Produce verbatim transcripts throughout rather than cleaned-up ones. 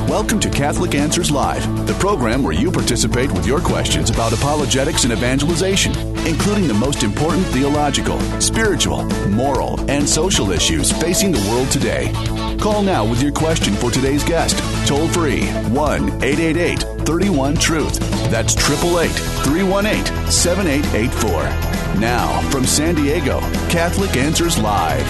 Welcome to Catholic Answers Live, the program where you participate with your questions about apologetics and evangelization, including the most important theological, spiritual, moral, and social issues facing the world today. Call now with your question for today's guest. Toll free, one eight eight eight, three one, truth. That's eight eight eight, three one eight, seven eight eight four. Now, from San Diego, Catholic Answers Live.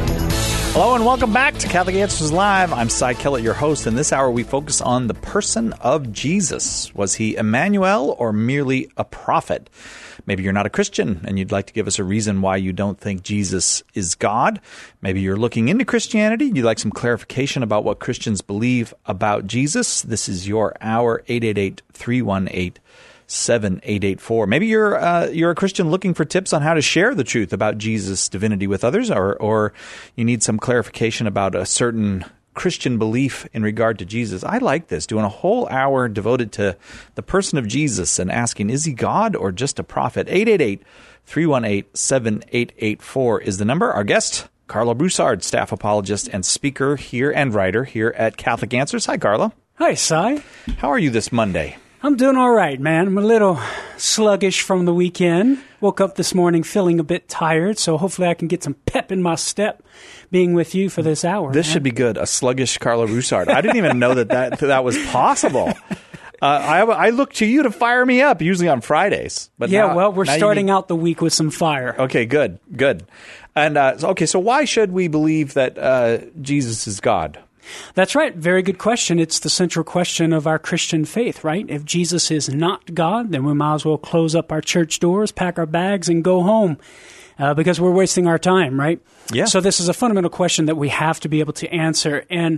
Hello and welcome back to Catholic Answers Live. I'm Cy Kellett, your host. In this hour, we focus on the person of Jesus. Was he Emmanuel or merely a prophet? Maybe you're not a Christian and you'd like to give us a reason why you don't think Jesus is God. Maybe you're looking into Christianity. You'd like some clarification about what Christians believe about Jesus. This is your hour, eight eight eight, three one eight, seven eight eight four. Maybe you're uh, you're a Christian looking for tips on how to share the truth about Jesus' divinity with others, or or you need some clarification about a certain Christian belief in regard to Jesus. I like this, doing a whole hour devoted to the person of Jesus and asking, is he God or just a prophet? eight eight eight, three one eight, seven eight eight four is the number. Our guest, Carla Broussard, staff apologist and speaker here and writer here at Catholic Answers. Hi, Carla. Hi, Cy. How are you this Monday? I'm doing all right, man. I'm a little sluggish from the weekend. Woke up this morning feeling a bit tired, so hopefully I can get some pep in my step being with you for this hour. This man. should be good. A sluggish Carla Broussard. I didn't even know that that, that was possible. Uh, I, I look to you to fire me up, usually on Fridays. But yeah, now, well, we're starting need... out the week with some fire. Okay, good, good. And uh, okay, so why should we believe that uh, Jesus is God? That's right. Very good question. It's the central question of our Christian faith, right? If Jesus is not God, then we might as well close up our church doors, pack our bags, and go home uh, because we're wasting our time, right? Yeah. So this is a fundamental question that we have to be able to answer. And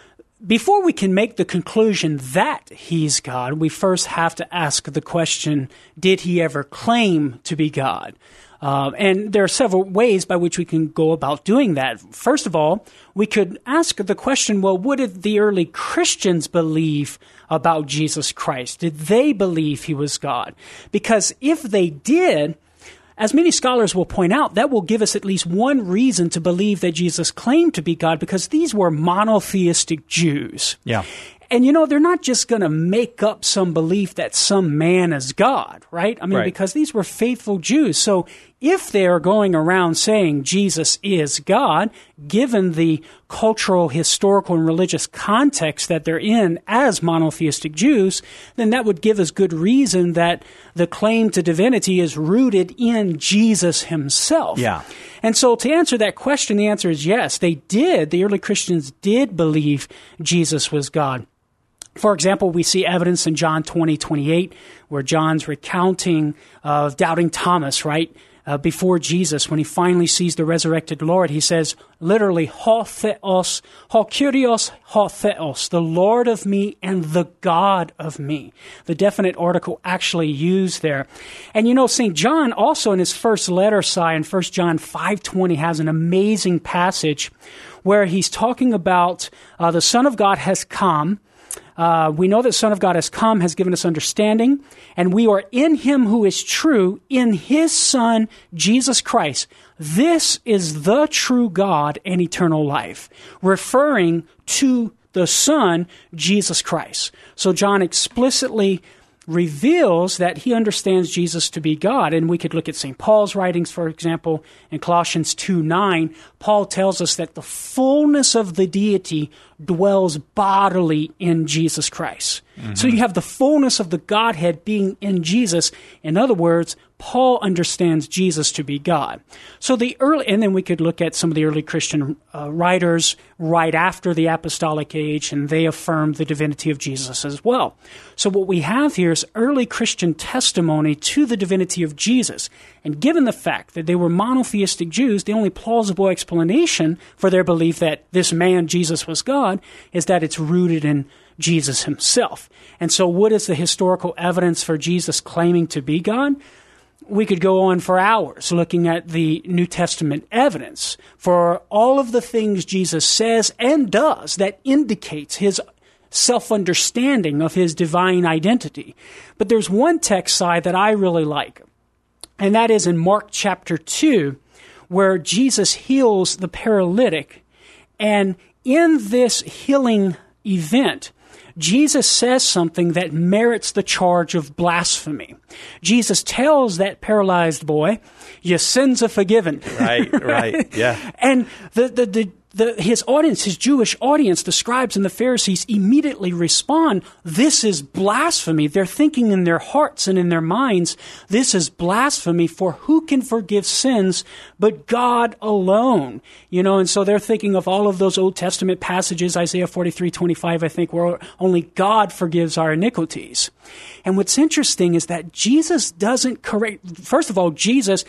before we can make the conclusion that he's God, we first have to ask the question, did he ever claim to be God? Uh, and there are several ways by which we can go about doing that. First of all, we could ask the question, well, what did the early Christians believe about Jesus Christ? Did they believe he was God? Because if they did, as many scholars will point out, that will give us at least one reason to believe that Jesus claimed to be God, because these were monotheistic Jews. Yeah. And, you know, they're not just going to make up some belief that some man is God, right? I mean, right. because these were faithful Jews. So if they are going around saying Jesus is God, given the cultural, historical, and religious context that they're in as monotheistic Jews, then that would give us good reason that the claim to divinity is rooted in Jesus himself. Yeah. And so to answer that question, the answer is yes, they did. The early Christians did believe Jesus was God. For example, we see evidence in John twenty, twenty-eight, where John's recounting of doubting Thomas, right, uh, before Jesus, when he finally sees the resurrected Lord. He says, literally, ho theos, ho kyrios, ho theos, the Lord of me and the God of me. The definite article actually used there. And you know, Saint John also in his first letter, Cy, in First John five twenty, has an amazing passage where he's talking about uh, the Son of God has come. Uh, we know that the Son of God has come, has given us understanding, and we are in him who is true, in his Son, Jesus Christ. This is the true God and eternal life, referring to the Son, Jesus Christ. So John explicitly reveals that he understands Jesus to be God. And we could look at Saint Paul's writings, for example, in Colossians two nine. Paul tells us that the fullness of the deity dwells bodily in Jesus Christ. Mm-hmm. So you have the fullness of the Godhead being in Jesus. In other words, Paul understands Jesus to be God. So the early, and then we could look at some of the early Christian uh, writers right after the apostolic age, and they affirmed the divinity of Jesus as well. So what we have here is early Christian testimony to the divinity of Jesus. And given the fact that they were monotheistic Jews, the only plausible explanation for their belief that this man, Jesus, was God, is that it's rooted in Jesus himself. And so what is the historical evidence for Jesus claiming to be God? We could go on for hours looking at the New Testament evidence for all of the things Jesus says and does that indicates his self-understanding of his divine identity. But there's one text side that I really like, and that is in Mark chapter two, where Jesus heals the paralytic. And in this healing event, Jesus says something that merits the charge of blasphemy. Jesus tells that paralyzed boy, your sins are forgiven. Right, right, yeah. And the, the, the, the, his audience, his Jewish audience, the scribes and the Pharisees immediately respond, this is blasphemy. They're thinking in their hearts and in their minds, this is blasphemy, for who can forgive sins but God alone? You know, and so they're thinking of all of those Old Testament passages, Isaiah forty-three twenty-five, I think, where only God forgives our iniquities. And what's interesting is that Jesus doesn't correct, first of all, Jesus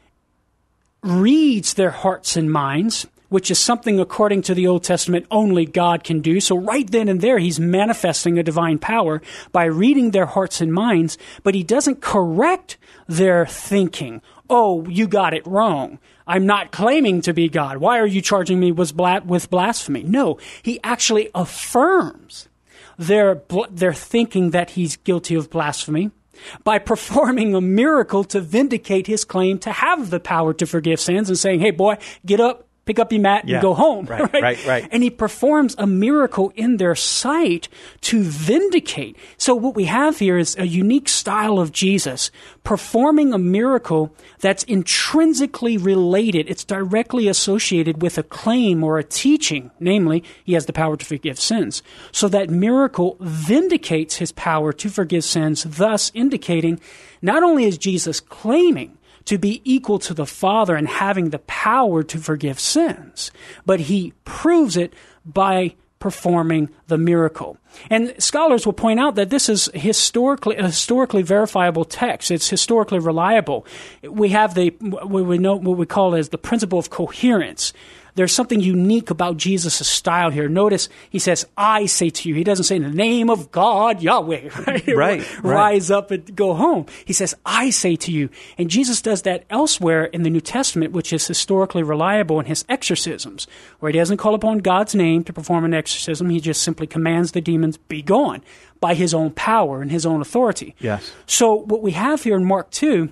reads their hearts and minds, which is something, according to the Old Testament, only God can do. So right then and there, he's manifesting a divine power by reading their hearts and minds, but he doesn't correct their thinking. Oh, you got it wrong. I'm not claiming to be God. Why are you charging me with blasphemy? No, he actually affirms their, their thinking that he's guilty of blasphemy by performing a miracle to vindicate his claim to have the power to forgive sins and saying, hey, boy, get up, pick up your mat, yeah, and go home. Right, right, right, right. And he performs a miracle in their sight to vindicate. So what we have here is a unique style of Jesus performing a miracle that's intrinsically related. It's directly associated with a claim or a teaching, namely, he has the power to forgive sins. So that miracle vindicates his power to forgive sins, thus indicating not only is Jesus claiming to be equal to the Father and having the power to forgive sins, but he proves it by performing the miracle. And scholars will point out that this is historically a historically verifiable text. It's historically reliable. We have the what we know what we call as the principle of coherence. There's something unique about Jesus' style here. Notice he says, I say to you. He doesn't say, in the name of God, Yahweh. Right, right. Rise up and go home. He says, I say to you. And Jesus does that elsewhere in the New Testament, which is historically reliable in his exorcisms, where he doesn't call upon God's name to perform an exorcism. He just simply commands the demons, be gone, by his own power and his own authority. Yes. So what we have here in Mark two,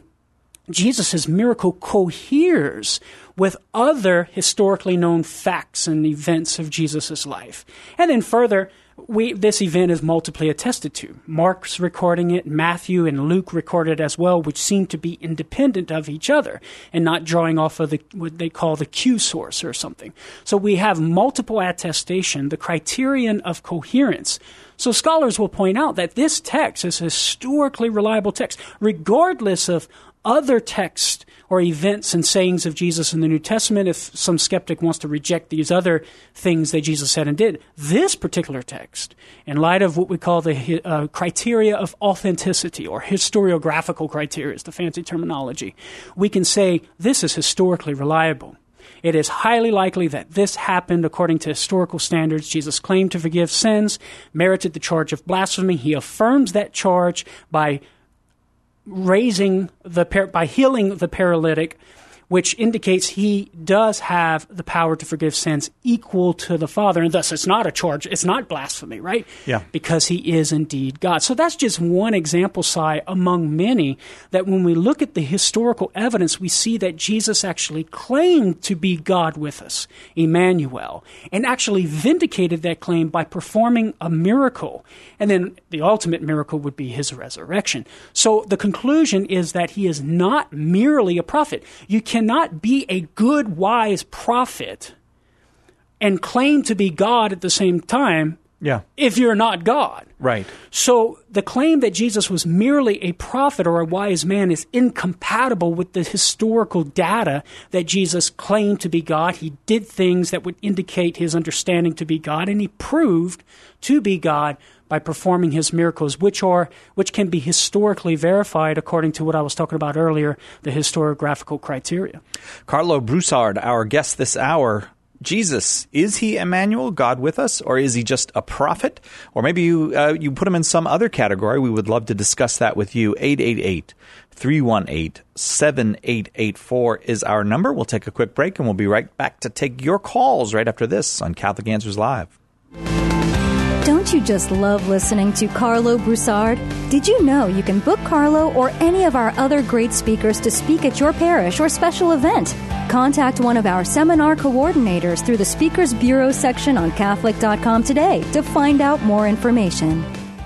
Jesus' miracle coheres with other historically known facts and events of Jesus' life. And then further, we, this event is multiply attested to. Mark's recording it, Matthew and Luke recorded it as well, which seem to be independent of each other and not drawing off of the, what they call the Q source or something. So we have multiple attestation, the criterion of coherence. So scholars will point out that this text is a historically reliable text, regardless of other texts or events and sayings of Jesus in the New Testament. If some skeptic wants to reject these other things that Jesus said and did, this particular text, in light of what we call the uh, criteria of authenticity or historiographical criteria, is the fancy terminology, we can say this is historically reliable. It is highly likely that this happened according to historical standards. Jesus claimed to forgive sins, merited the charge of blasphemy. He affirms that charge by raising the by healing the paralytic, which indicates he does have the power to forgive sins equal to the Father, and thus it's not a charge, it's not blasphemy, right? Yeah. Because he is indeed God. So that's just one example, Si, among many, that when we look at the historical evidence, we see that Jesus actually claimed to be God with us, Emmanuel, and actually vindicated that claim by performing a miracle. And then the ultimate miracle would be his resurrection. So the conclusion is that he is not merely a prophet. You cannot be a good, wise prophet and claim to be God at the same time yeah. if you're not God. Right. So the claim that Jesus was merely a prophet or a wise man is incompatible with the historical data that Jesus claimed to be God. He did things that would indicate his understanding to be God, and he proved to be God by performing his miracles, which are which can be historically verified according to what I was talking about earlier, the historiographical criteria. Carlo Broussard, our guest this hour. Jesus, is he Emmanuel, God with us, or is he just a prophet? Or maybe you uh, you put him in some other category. We would love to discuss that with you. eight eight eight, three one eight, seven eight eight four is our number. We'll take a quick break, and we'll be right back to take your calls right after this on Catholic Answers Live. Don't you just love listening to Carlo Broussard? Did you know you can book Carlo or any of our other great speakers to speak at your parish or special event? Contact one of our seminar coordinators through the Speakers Bureau section on Catholic dot com today to find out more information.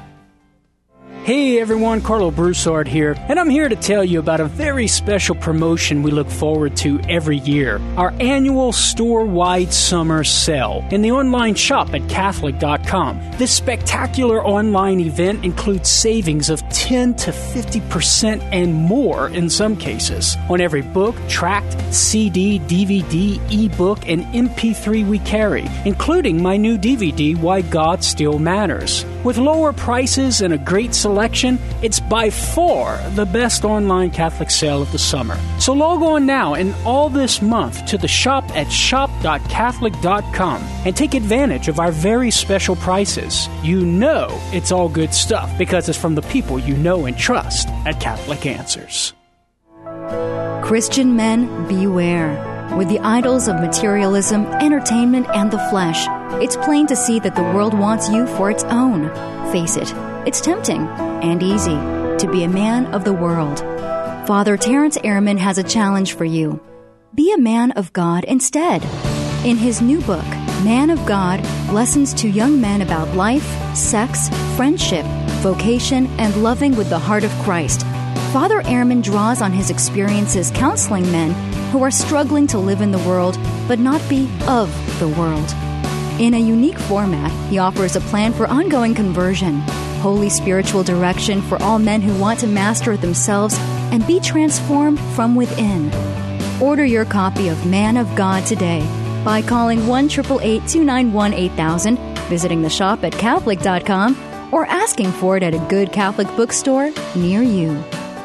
Hey everyone, Carlo Broussard here, and I'm here to tell you about a very special promotion we look forward to every year. Our annual store-wide summer sale in the online shop at Catholic dot com. This spectacular online event includes savings of ten to fifty percent and more in some cases on every book, tract, C D, D V D, ebook, and M P three we carry, including my new D V D, Why God Still Matters. With lower prices and a great selection, it's by far the best online Catholic sale of the summer. So log on now and all this month to the shop at shop dot Catholic dot com and take advantage of our very special prices. You know it's all good stuff because it's from the people you know and trust at Catholic Answers. Christian men, beware. With the idols of materialism, entertainment, and the flesh, it's plain to see that the world wants you for its own. Face it, it's tempting and easy to be a man of the world. Father Terrence Ehrman has a challenge for you. Be a man of God instead. In his new book, Man of God, Lessons to Young Men About Life, Sex, Friendship, Vocation, and Loving with the Heart of Christ, Father Ehrman draws on his experiences counseling men who are struggling to live in the world but not be of the world. In a unique format, he offers a plan for ongoing conversion, holy spiritual direction for all men who want to master themselves and be transformed from within. Order your copy of Man of God today by calling one eight eight eight, two nine one, eight thousand, visiting the shop at Catholic dot com, or asking for it at a good Catholic bookstore near you.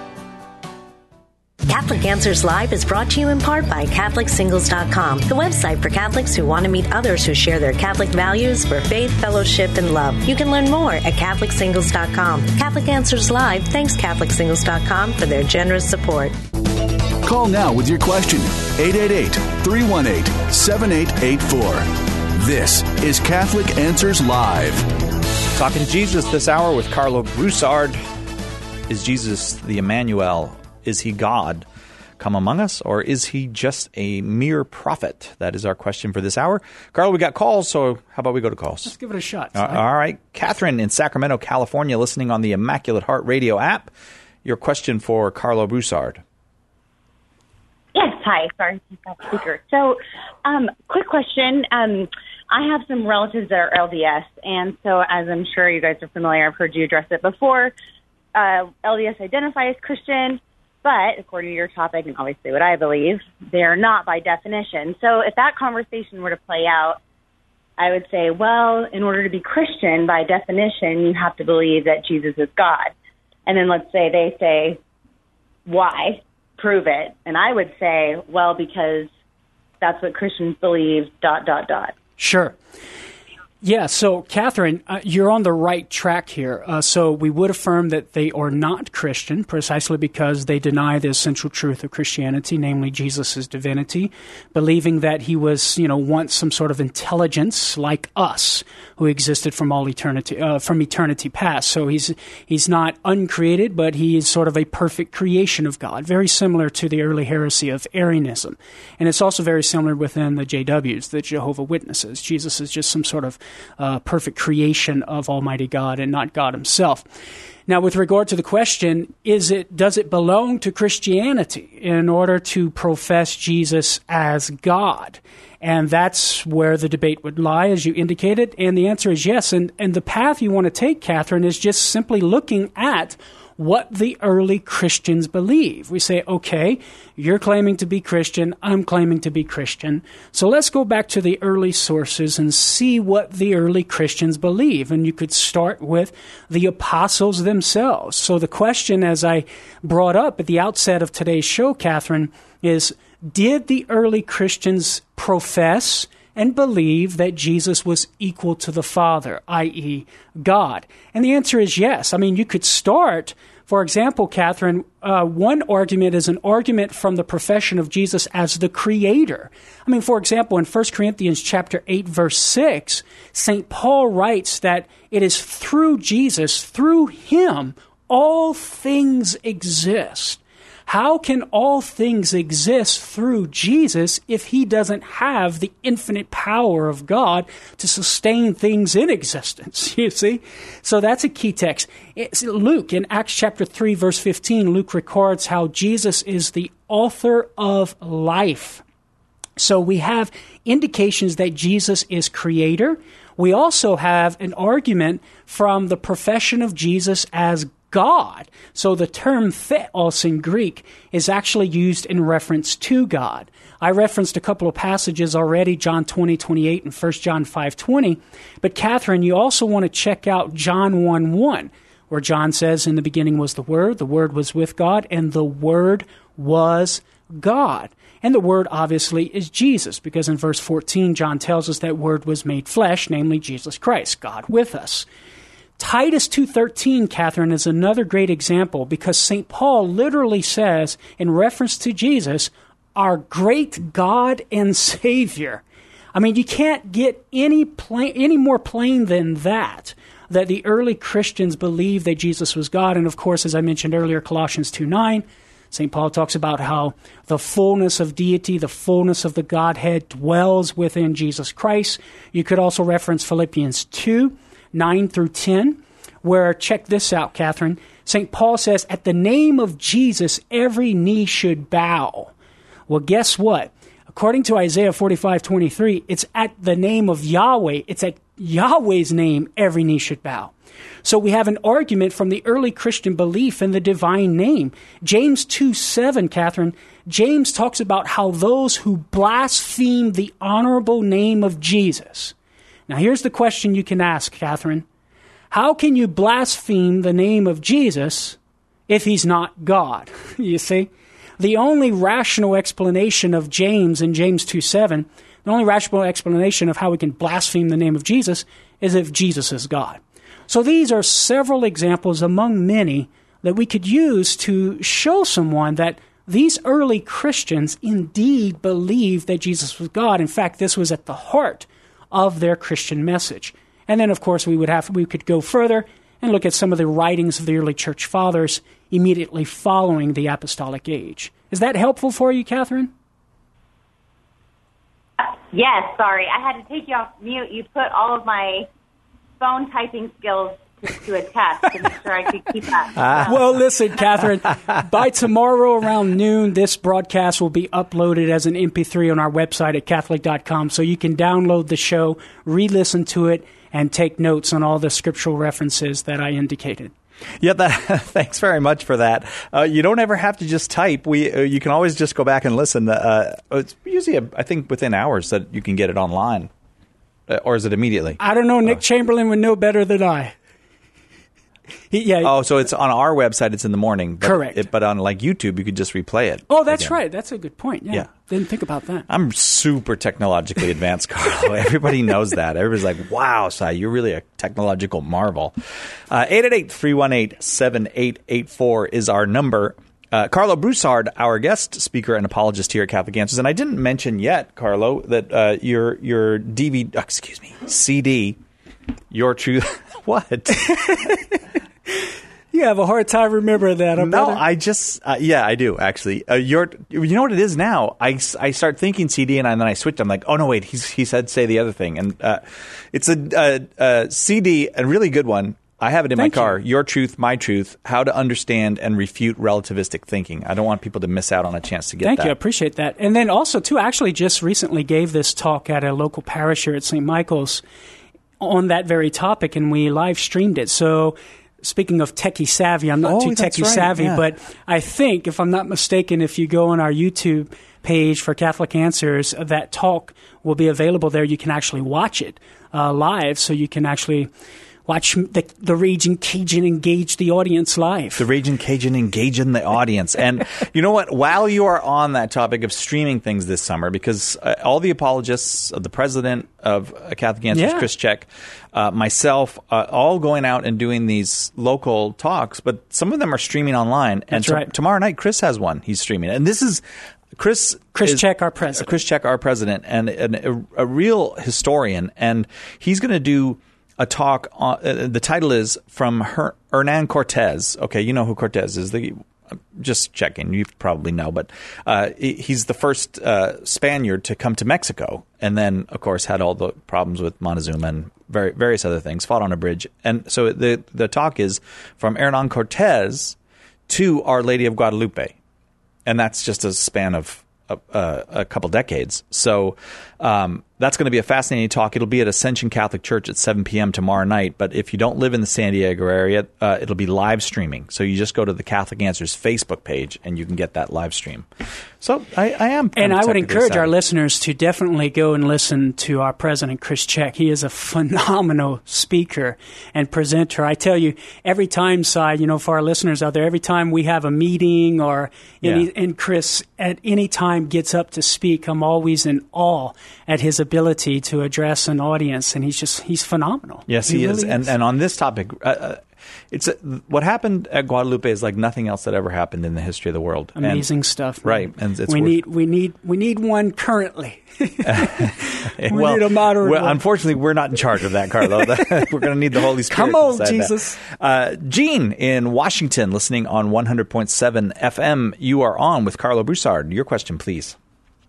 Catholic Answers Live is brought to you in part by Catholic Singles dot com, the website for Catholics who want to meet others who share their Catholic values for faith, fellowship, and love. You can learn more at Catholic Singles dot com. Catholic Answers Live thanks Catholic Singles dot com for their generous support. Call now with your question, eight eight eight, three one eight, seven eight eight four. This is Catholic Answers Live. Talking to Jesus this hour with Carlo Broussard. Is Jesus the Emmanuel? Is he God come among us, or is he just a mere prophet? That is our question for this hour. Carlo, we got calls, so how about we go to calls? Let's give it a shot. Uh, all right. Catherine in Sacramento, California, listening on the Immaculate Heart Radio app. Your question for Carlo Broussard. Yes, hi. Sorry, I'm speaker. So, um, quick question. Um, I have some relatives that are L D S, and so as I'm sure you guys are familiar, I've heard you address it before. Uh, L D S identify as Christian, but according to your topic, and obviously what I believe, they are not by definition. So if that conversation were to play out, I would say, well, in order to be Christian, by definition, you have to believe that Jesus is God. And then let's say they say, why? Prove it. And I would say, well, because that's what Christians believe, dot, dot, dot. Sure. Yeah, so, Catherine, uh, you're on the right track here. Uh, so we would affirm that they are not Christian precisely because they deny the essential truth of Christianity, namely Jesus' divinity, believing that he was, you know, once some sort of intelligence like us who existed from all eternity, uh, from eternity past. So he's he's not uncreated, but he is sort of a perfect creation of God, very similar to the early heresy of Arianism. And it's also very similar within the J Ws, the Jehovah Witnesses. Jesus is just some sort of Uh, perfect creation of Almighty God and not God himself. Now, with regard to the question, is it does it belong to Christianity in order to profess Jesus as God? And that's where the debate would lie, as you indicated. And the answer is yes. And, and the path you want to take, Catherine, is just simply looking at what the early Christians believe. We say, okay, you're claiming to be Christian, I'm claiming to be Christian. So let's go back to the early sources and see what the early Christians believe. And you could start with the apostles themselves. So the question, as I brought up at the outset of today's show, Catherine, is did the early Christians profess and believe that Jesus was equal to the Father, that is. God? And the answer is yes. I mean, you could start, for example, Catherine, uh, one argument is an argument from the profession of Jesus as the Creator. I mean, for example, in First Corinthians chapter eight, verse six, Saint Paul writes that it is through Jesus, through him, all things exist. How can all things exist through Jesus if he doesn't have the infinite power of God to sustain things in existence? You see? So that's a key text. It's Luke, in Acts chapter three, verse fifteen, Luke records how Jesus is the author of life. So we have indications that Jesus is creator. We also have an argument from the profession of Jesus as God. So the term theos in Greek is actually used in reference to God. I referenced a couple of passages already, John twenty, twenty-eight and First John five, twenty. But Catherine, you also want to check out John one, one, where John says, in the beginning was the Word, the Word was with God, and the Word was God. And the Word, obviously, is Jesus, because in verse fourteen, John tells us that Word was made flesh, namely Jesus Christ, God with us. Titus two thirteen, Catherine, is another great example, because Saint Paul literally says, in reference to Jesus, our great God and Savior. I mean, you can't get any plain, any more plain than that, that the early Christians believed that Jesus was God. And of course, as I mentioned earlier, Colossians two nine, Saint Paul talks about how the fullness of deity, the fullness of the Godhead dwells within Jesus Christ. You could also reference Philippians two, nine through ten, where, check this out, Catherine, Saint Paul says, at the name of Jesus, every knee should bow. Well, guess what? According to Isaiah forty-five twenty-three, it's at the name of Yahweh. It's at Yahweh's name every knee should bow. So we have an argument from the early Christian belief in the divine name. James two seven, Catherine, James talks about how those who blaspheme the honorable name of Jesus. Now here's the question you can ask, Catherine. How can you blaspheme the name of Jesus if he's not God? You see? The only rational explanation of James in James two seven, the only rational explanation of how we can blaspheme the name of Jesus is if Jesus is God. So these are several examples among many that we could use to show someone that these early Christians indeed believed that Jesus was God. In fact, this was at the heart of their Christian message. And then, of course, we would have we could go further and look at some of the writings of the early church fathers immediately following the apostolic age. Is that helpful for you, Catherine? Yes, sorry. I had to take you off mute. You put all of my phone typing skills to, to a test to make sure I could keep that. Ah. Well, listen, Catherine, by tomorrow around noon, this broadcast will be uploaded as an M P three on our website at Catholic dot com, so you can download the show, re-listen to it, and take notes on all the scriptural references that I indicated. Yeah, that, thanks very much for that. Uh, you don't ever have to just type. We uh, you can always just go back and listen. Uh, it's usually, a, I think, within hours that you can get it online. Uh, or is it immediately? I don't know. Nick uh, Chamberlain would know better than I. He, yeah. Oh, so it's on our website. It's in the morning. But Correct. It, but on like YouTube, you could just replay it. Oh, that's again. right. That's a good point. Yeah. Yeah. Didn't think about that. I'm super technologically advanced, Carlo. Everybody knows that. Everybody's like, wow, Sai, you're really a technological marvel. Uh, eight eight eight, three one eight, seven eight eight four is our number. Uh, Carlo Broussard, our guest speaker and apologist here at Catholic Answers. And I didn't mention yet, Carlo, that uh, your your D V D, excuse me, C D, Your Truth, what? You have a hard time remembering that. No, brother. I just, uh, yeah, I do, actually. Uh, your, you know what it is now? I, I start thinking C D and, I, and then I switch. I'm like, oh, no, wait, he's, he said say the other thing. And uh, it's a, a, a C D, a really good one. I have it in Thank my car. you. Your Truth, My Truth, How to Understand and Refute Relativistic Thinking. I don't want people to miss out on a chance to get Thank that. you. I appreciate that. And then also, too, I actually just recently gave this talk at a local parish here at Saint Michael's on that very topic, and we live streamed it. So speaking of techie savvy, I'm not oh, too that's techie right. savvy, yeah. but I think, if I'm not mistaken, if you go on our YouTube page for Catholic Answers, that talk will be available there. You can actually watch it uh, live, so you can actually watch the, the Raging Cajun engage the audience live. The Raging Cajun engaging the audience. And you know what? While you are on that topic of streaming things this summer, because uh, all the apologists, uh, the president of uh, Catholic Answers, Yeah. Chris Check, uh, myself, uh, all going out and doing these local talks, but some of them are streaming online. And That's so right. tomorrow night, Chris has one. He's streaming. And this is Chris. Chris is, Check, our president. Chris Check, our president, and, and a, a real historian. And he's going to do a talk on, uh, the title is From Her- Hernan Cortez. Okay, you know who Cortez is, the just checking, you probably know, but uh, he's the first uh, Spaniard to come to Mexico, and then, of course, had all the problems with Montezuma and very, various other things, fought on a bridge. And so the the talk is from Hernan Cortez to Our Lady of Guadalupe, and that's just a span of a, a, a couple decades. So um, that's going to be a fascinating talk. It'll be at Ascension Catholic Church at seven p.m. tomorrow night. But if you don't live in the San Diego area, uh, it'll be live streaming. So you just go to the Catholic Answers Facebook page and you can get that live stream. So I, I am. And I would encourage our listeners to definitely go and listen to our president, Chris Check. He is a phenomenal speaker and presenter. I tell you, every time, Si, you know, for our listeners out there, every time we have a meeting or any, yeah. and Chris at any time gets up to speak, I'm always in awe at his ability to address an audience, and he's just he's phenomenal. Yes, he, he is. Really and is. And on this topic, uh, it's uh, what happened at Guadalupe is like nothing else that ever happened in the history of the world. Amazing and, stuff, right? And it's we worth, need we need we need one currently. we well, need a modern well, one. Unfortunately, we're not in charge of that, Carlo. We're going to need the Holy Spirit. Come on, Jesus. Uh, Gene in Washington, listening on one hundred point seven F M. You are on with Carlo Broussard. Your question, please.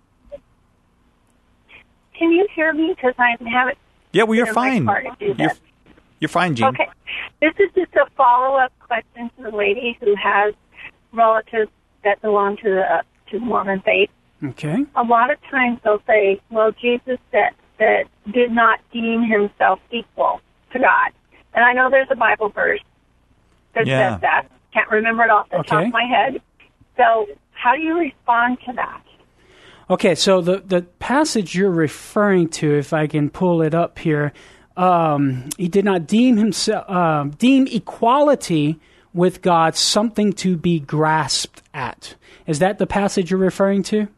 Can you hear me? Because I haven't. Yeah, well, you're fine. You're, you're fine, Gene. Okay. This is just a follow-up question to the lady who has relatives that belong to the uh, to the Mormon faith. Okay. A lot of times they'll say, well, Jesus that, that did not deem himself equal to God. And I know there's a Bible verse that yeah. says that. Can't remember it off the okay. top of my head. So how do you respond to that? Okay, so the, the passage you're referring to, if I can pull it up here, um, he did not deem himself uh, deem equality with God something to be grasped at. Is that the passage you're referring to?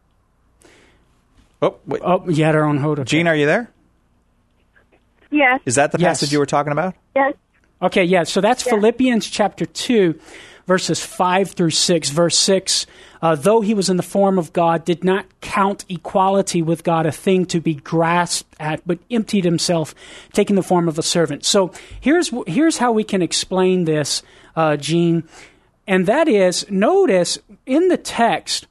Oh, wait. Oh, you had her on hold. Okay. Gene, are you there? Yes. Is that the yes. passage you were talking about? Yes. Okay, yeah, so that's yes. Philippians chapter two, verses five through six. Verse six, uh, though he was in the form of God, did not count equality with God a thing to be grasped at, but emptied himself, taking the form of a servant. So here's here's how we can explain this, uh, Gene, and that is, notice in the text,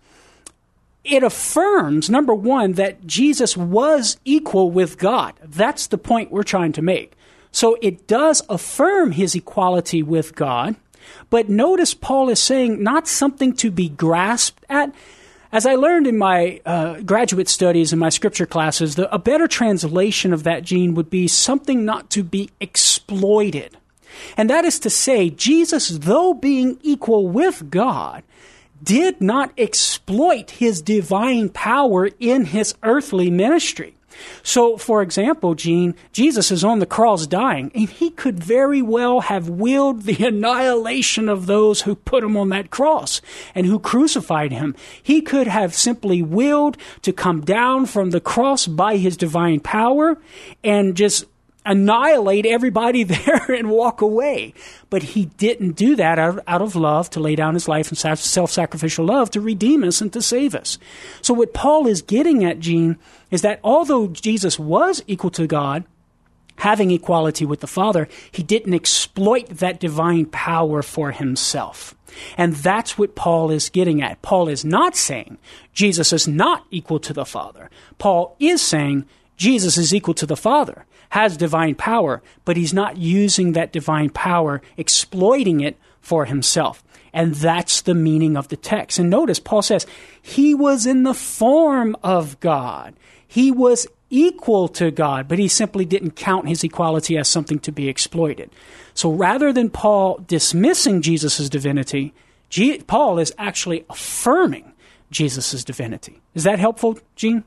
it affirms, number one, that Jesus was equal with God. That's the point we're trying to make. So it does affirm his equality with God. But notice Paul is saying not something to be grasped at. As I learned in my uh, graduate studies and my scripture classes, the, a better translation of that, Gene, would be something not to be exploited. And that is to say, Jesus, though being equal with God, did not exploit his divine power in his earthly ministry. So, for example, Gene, Jesus is on the cross dying, and he could very well have willed the annihilation of those who put him on that cross and who crucified him. He could have simply willed to come down from the cross by his divine power and just annihilate everybody there and walk away. But he didn't do that out, out of love, to lay down his life in self-sacrificial love to redeem us and to save us. So what Paul is getting at, Gene, is that although Jesus was equal to God, having equality with the Father, he didn't exploit that divine power for himself. And that's what Paul is getting at. Paul is not saying Jesus is not equal to the Father. Paul is saying Jesus is equal to the Father, has divine power, but he's not using that divine power, exploiting it for himself. And that's the meaning of the text. And notice, Paul says, he was in the form of God. He was equal to God, but he simply didn't count his equality as something to be exploited. So rather than Paul dismissing Jesus' divinity, G- Paul is actually affirming Jesus' divinity. Is that helpful, Gene?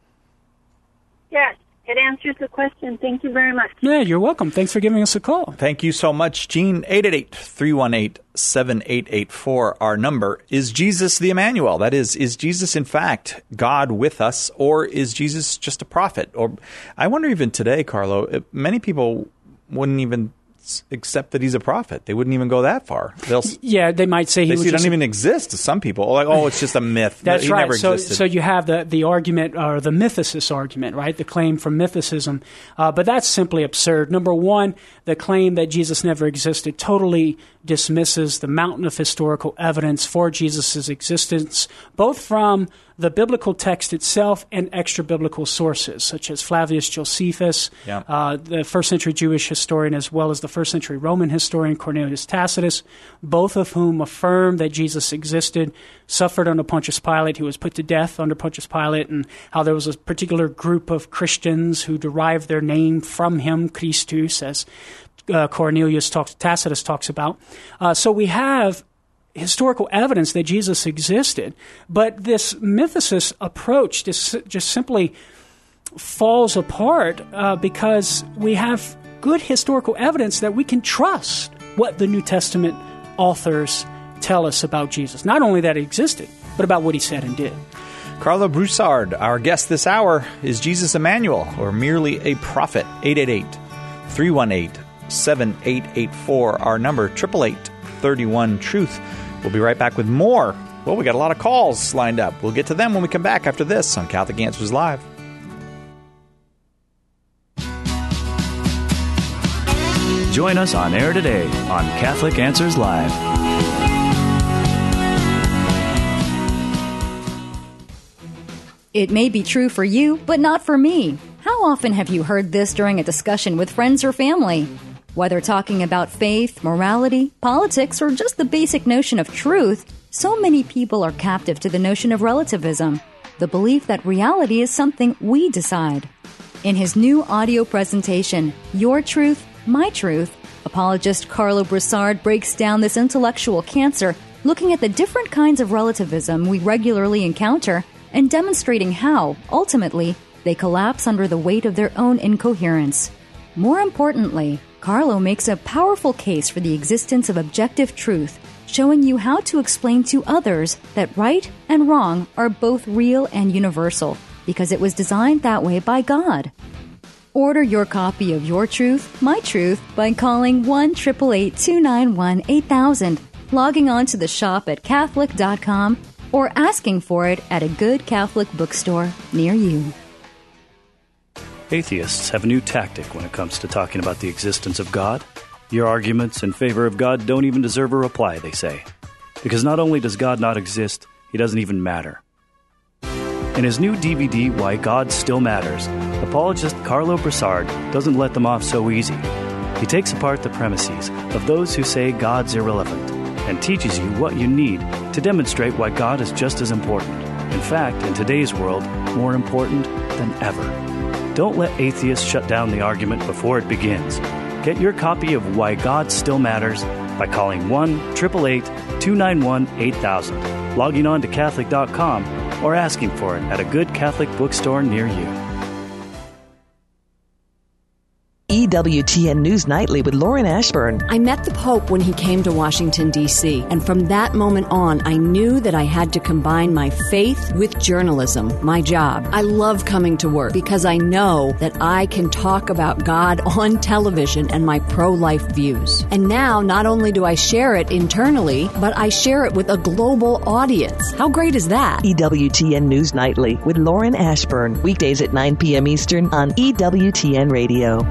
Yes. It answers the question. Thank you very much. Yeah, you're welcome. Thanks for giving us a call. Thank you so much, Gene. eight eight eight, three one eight, seven eight eight four, our number. Is Jesus the Emmanuel? That is, is Jesus in fact God with us, or is Jesus just a prophet? Or I wonder even today, Carlo, many people wouldn't even except that he's a prophet. They wouldn't even go that far. They'll yeah, they might say he they was see, just, doesn't even exist to some people. Like, oh, it's just a myth. That's he right. Never so, existed. so you have the, the argument, or the mythicist argument, right? The claim from mythicism. Uh, but that's simply absurd. Number one, the claim that Jesus never existed totally dismisses the mountain of historical evidence for Jesus' existence, both from the biblical text itself and extra-biblical sources, such as Flavius Josephus, yeah. uh, the first-century Jewish historian, as well as the first-century Roman historian Cornelius Tacitus, both of whom affirm that Jesus existed, suffered under Pontius Pilate. He was put to death under Pontius Pilate, and how there was a particular group of Christians who derived their name from him, Christus, as uh, Cornelius talks, Tacitus talks about. Uh, so we have historical evidence that Jesus existed, but this mythicist approach just, just simply falls apart uh, because we have good historical evidence that we can trust what the New Testament authors tell us about Jesus. Not only that he existed, but about what he said and did. Carlo Broussard, our guest this hour. Is Jesus Emmanuel or merely a prophet? eight eight eight, three one eight, seven eight eight four, our number, eight eight eight, three one, truth. We'll be right back with more. Well, we got a lot of calls lined up. We'll get to them when we come back after this on Catholic Answers Live. Join us on air today on Catholic Answers Live. It may be true for you, but not for me. How often have you heard this during a discussion with friends or family? Whether talking about faith, morality, politics, or just the basic notion of truth, so many people are captive to the notion of relativism, the belief that reality is something we decide. In his new audio presentation, Your Truth, My Truth, apologist Carlo Broussard breaks down this intellectual cancer, looking at the different kinds of relativism we regularly encounter and demonstrating how, ultimately, they collapse under the weight of their own incoherence. More importantly, Carlo makes a powerful case for the existence of objective truth, showing you how to explain to others that right and wrong are both real and universal, because it was designed that way by God. Order your copy of Your Truth, My Truth by calling one eight eight eight, two nine one, eight thousand, logging on to the shop at Catholic dot com, or asking for it at a good Catholic bookstore near you. Atheists have a new tactic when it comes to talking about the existence of God. Your arguments in favor of God don't even deserve a reply, they say. Because not only does God not exist, he doesn't even matter. In his new D V D, Why God Still Matters, apologist Carlo Broussard doesn't let them off so easy. He takes apart the premises of those who say God's irrelevant and teaches you what you need to demonstrate why God is just as important. In fact, in today's world, more important than ever. Don't let atheists shut down the argument before it begins. Get your copy of Why God Still Matters by calling one eight eight eight, two nine one, eight thousand, logging on to Catholic dot com, or asking for it at a good Catholic bookstore near you. E W T N News Nightly with Lauren Ashburn. I met the Pope when he came to Washington, D C, and from that moment on, I knew that I had to combine my faith with journalism, my job. I love coming to work because I know that I can talk about God on television and my pro-life views. And now, not only do I share it internally, but I share it with a global audience. How great is that? E W T N News Nightly with Lauren Ashburn. Weekdays at nine p.m. Eastern on E W T N Radio.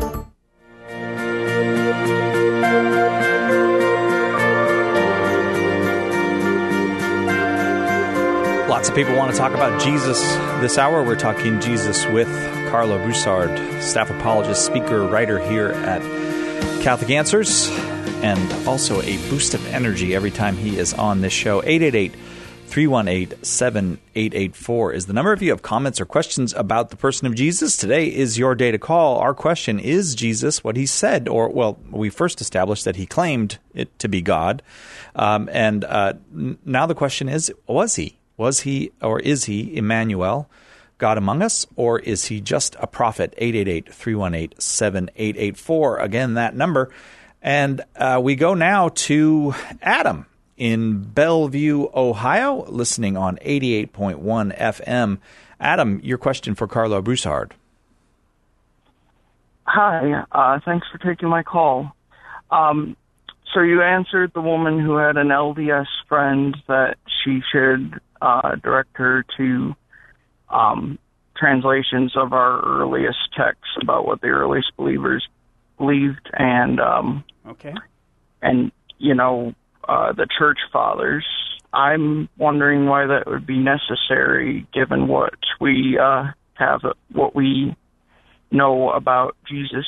Lots of people want to talk about Jesus this hour. We're talking Jesus with Carlo Broussard, staff apologist, speaker, writer here at Catholic Answers, and also a boost of energy every time he is on this show. eight eight eight, three one eight, seven eight eight four is the number. If you have comments or questions about the person of Jesus, today is your day to call. Our question is Jesus what he said, or, well, we first established that he claimed it to be God. Um, and uh, now the question is, was he? Was he or is he Emmanuel, God among us, or is he just a prophet? eight eight eight, three one eight, seven eight eight four. Again, that number. And uh, we go now to Adam in Bellevue, Ohio, listening on eighty-eight point one F M. Adam, your question for Carlo Broussard. Hi, uh, thanks for taking my call. Um, so you answered the woman who had an L D S friend that she should uh, direct her to um, translations of our earliest texts about what the earliest believers believed, and um, okay, and you know uh, the church fathers. I'm wondering why that would be necessary, given what we uh, have, what we know about Jesus.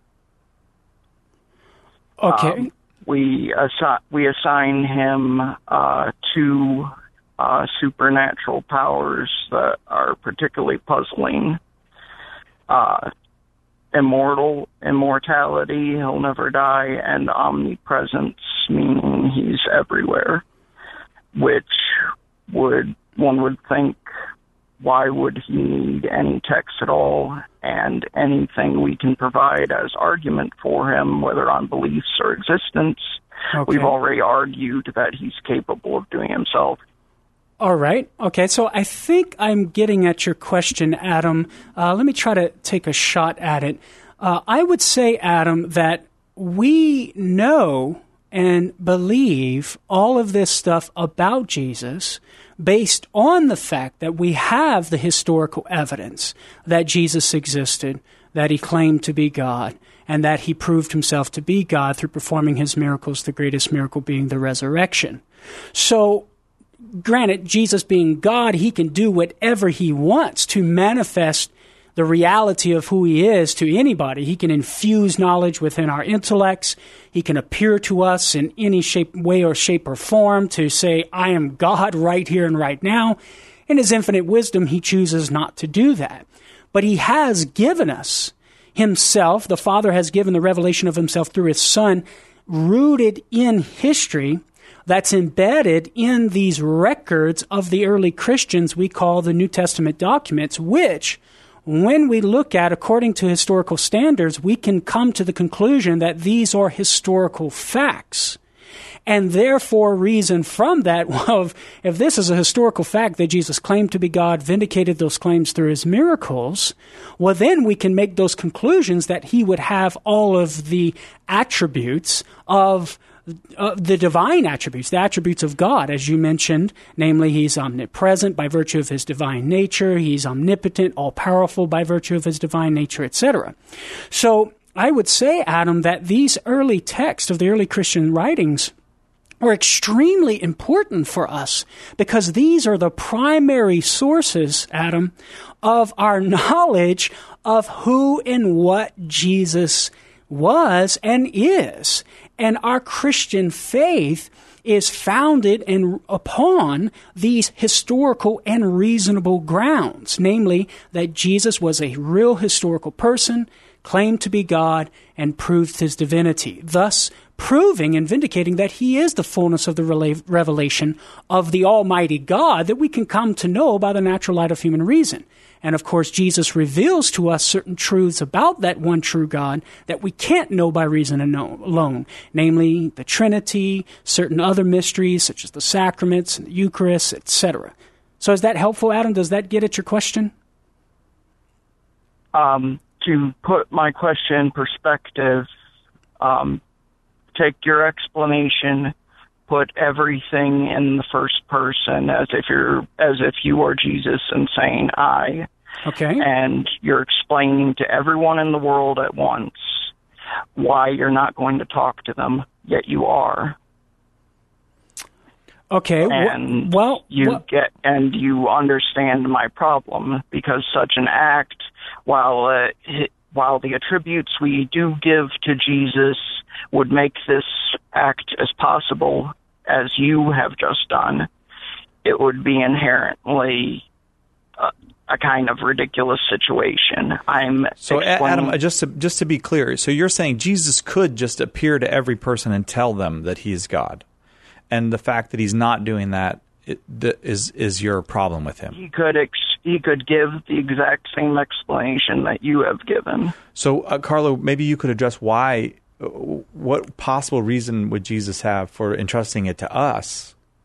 Okay. Um, we assi- we assign him uh, to uh, supernatural powers that are particularly puzzling. Uh, immortal, immortality, he'll never die, and omnipresence, meaning he's everywhere. Which would one would think, why would he need any text at all? And anything we can provide as argument for him, whether on beliefs or existence, okay. We've already argued that he's capable of doing himself. All right. Okay, so I think I'm getting at your question, Adam. Uh, let me try to take a shot at it. Uh, I would say, Adam, that we know and believe all of this stuff about Jesus based on the fact that we have the historical evidence that Jesus existed, that he claimed to be God, and that he proved himself to be God through performing his miracles, the greatest miracle being the resurrection. So, granted, Jesus being God, he can do whatever he wants to manifest the reality of who he is to anybody. He can infuse knowledge within our intellects. He can appear to us in any shape, way or shape or form to say, I am God right here and right now. In his infinite wisdom, he chooses not to do that. But he has given us himself. The Father has given the revelation of himself through his Son, rooted in history, that's embedded in these records of the early Christians we call the New Testament documents, which, when we look at, according to historical standards, we can come to the conclusion that these are historical facts. And therefore reason from that, well, if, if this is a historical fact that Jesus claimed to be God, vindicated those claims through his miracles, well, then we can make those conclusions that he would have all of the attributes of Uh, the divine attributes, the attributes of God, as you mentioned, namely he's omnipresent by virtue of his divine nature, he's omnipotent, all-powerful by virtue of his divine nature, et cetera. So I would say, Adam, that these early texts of the early Christian writings are extremely important for us because these are the primary sources, Adam, of our knowledge of who and what Jesus was and is. And our Christian faith is founded in, upon these historical and reasonable grounds, namely that Jesus was a real historical person, claimed to be God, and proved his divinity, thus proving and vindicating that he is the fullness of the revelation of the Almighty God that we can come to know by the natural light of human reason. And of course, Jesus reveals to us certain truths about that one true God that we can't know by reason alone, namely the Trinity, certain other mysteries such as the sacraments and the Eucharist, et cetera. So is that helpful, Adam? Does that get at your question? Um, to put my question in perspective, um, take your explanation, put everything in the first person as if you're as if you are Jesus and saying I. Okay. And you're explaining to everyone in the world at once why you're not going to talk to them, yet you are. Okay. And well, you well, get and you understand my problem, because such an act, while uh, while the attributes we do give to Jesus would make this act as possible as you have just done, it would be inherently a, a kind of ridiculous situation. I'm so explaining- Adam, just to, just to be clear, so you're saying Jesus could just appear to every person and tell them that he's God, and the fact that he's not doing that it, the, is is your problem with him? He could ex- he could give the exact same explanation that you have given. So, uh, Carlo, maybe you could address why. What possible reason would Jesus have for entrusting it to us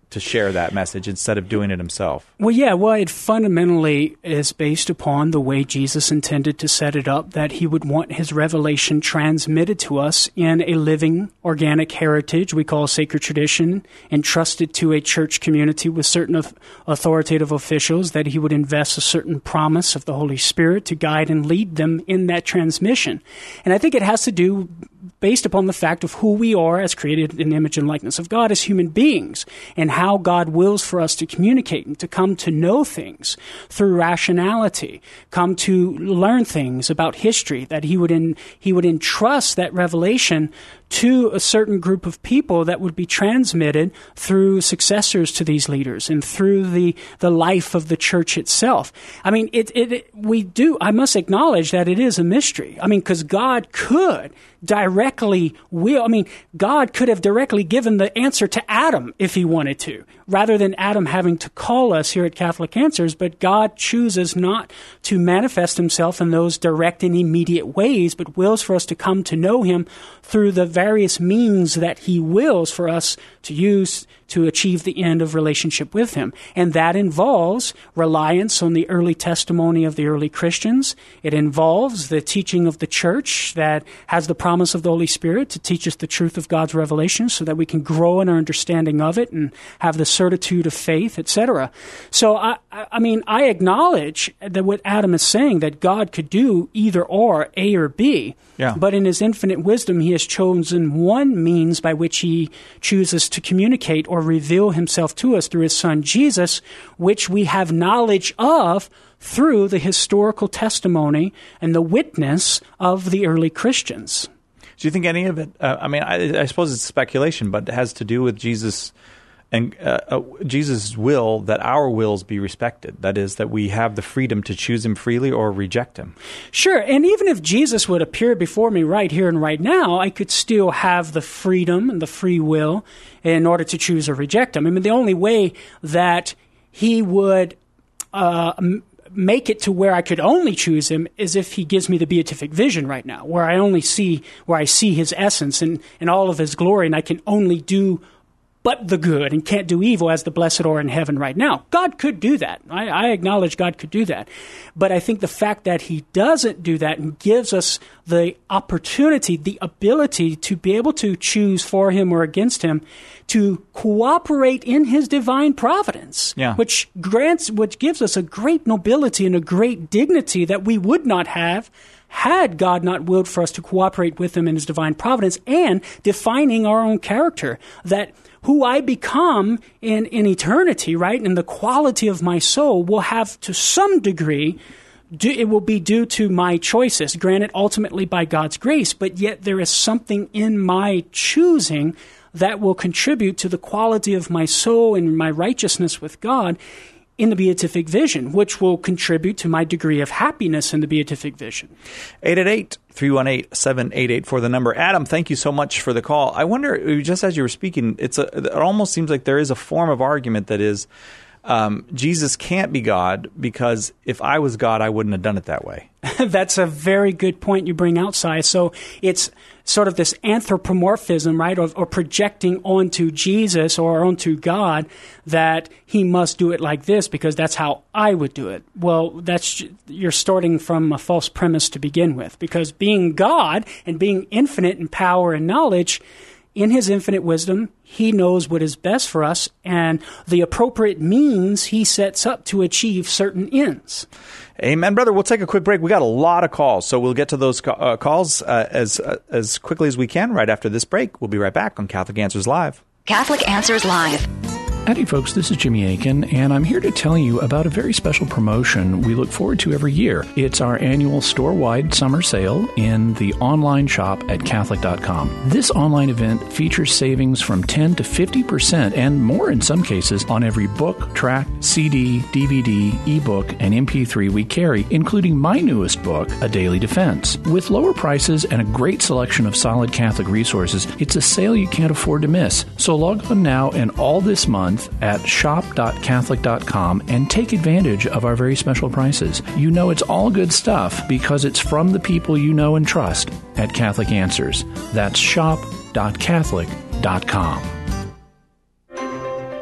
to share that message instead of doing it himself? Well, yeah, well, it fundamentally is based upon the way Jesus intended to set it up, that he would want his revelation transmitted to us in a living, organic heritage we call sacred tradition, entrusted to a church community with certain authoritative officials, that he would invest a certain promise of the Holy Spirit to guide and lead them in that transmission. And I think it has to do based upon the fact of who we are as created in the image and likeness of God as human beings, and how God wills for us to communicate and to come to know things through rationality, come to learn things about history, that he would in, he would entrust that revelation to a certain group of people that would be transmitted through successors to these leaders and through the, the life of the church itself. I mean, it, it, it we do, I must acknowledge that it is a mystery. I mean, because God could directly will, I mean, God could have directly given the answer to Adam if he wanted to, rather than Adam having to call us here at Catholic Answers, but God chooses not to manifest himself in those direct and immediate ways, but wills for us to come to know him through the various means that he wills for us to use to achieve the end of relationship with him. And that involves reliance on the early testimony of the early Christians. It involves the teaching of the church that has the promise of the Holy Spirit to teach us the truth of God's revelation so that we can grow in our understanding of it and have the certitude of faith, et cetera. So, I, I mean, I acknowledge that what Adam is saying, that God could do either or, A or B. Yeah. But in his infinite wisdom, he has chosen one means by which he chooses to communicate or reveal himself to us through his son Jesus, which we have knowledge of through the historical testimony and the witness of the early Christians. Do you think any of it, uh, I mean, I, I suppose it's speculation, but it has to do with Jesus and uh, uh, Jesus' will that our wills be respected. That is, that we have the freedom to choose him freely or reject him. Sure. And even if Jesus would appear before me right here and right now, I could still have the freedom and the free will in order to choose or reject him. I mean, the only way that he would uh, m- make it to where I could only choose him is if he gives me the beatific vision right now, where I only see, where I see his essence and, and all of his glory, and I can only do but the good and can't do evil as the blessed are in heaven right now. God could do that. I, I acknowledge God could do that. But I think the fact that he doesn't do that and gives us the opportunity, the ability to be able to choose for him or against him, to cooperate in his divine providence, yeah. which grants, which gives us a great nobility and a great dignity that we would not have had God not willed for us to cooperate with him in his divine providence, and defining our own character, that who I become in, in eternity, right, and the quality of my soul will have to some degree, do, it will be due to my choices, granted ultimately by God's grace, but yet there is something in my choosing that will contribute to the quality of my soul and my righteousness with God in the beatific vision, which will contribute to my degree of happiness in the beatific vision. eight eight eight, three one eight, seven eight eight for the number. Adam, thank you so much for the call. I wonder, just as you were speaking, it's a, it almost seems like there is a form of argument that is, um, Jesus can't be God because if I was God, I wouldn't have done it that way. That's a very good point you bring out, Si. So it's sort of this anthropomorphism, right, or, or projecting onto Jesus or onto God that he must do it like this because that's how I would do it. Well, that's you're starting from a false premise to begin with, because being God and being infinite in power and knowledge, in his infinite wisdom, he knows what is best for us, and the appropriate means he sets up to achieve certain ends. Amen, brother. We'll take a quick break. We got a lot of calls, so we'll get to those uh, calls uh, as uh, as quickly as we can right after this break. We'll be right back on Catholic Answers Live. Catholic Answers Live. Howdy, folks. This is Jimmy Akin, and I'm here to tell you about a very special promotion we look forward to every year. It's our annual store-wide summer sale in the online shop at Catholic dot com. This online event features savings from ten to fifty percent and more in some cases on every book, tract, C D, D V D, ebook, and M P three we carry, including my newest book, A Daily Defense. With lower prices and a great selection of solid Catholic resources, it's a sale you can't afford to miss. So log on now and all this month at shop dot catholic dot com and take advantage of our very special prices. You know it's all good stuff because it's from the people you know and trust at Catholic Answers. That's shop dot catholic dot com.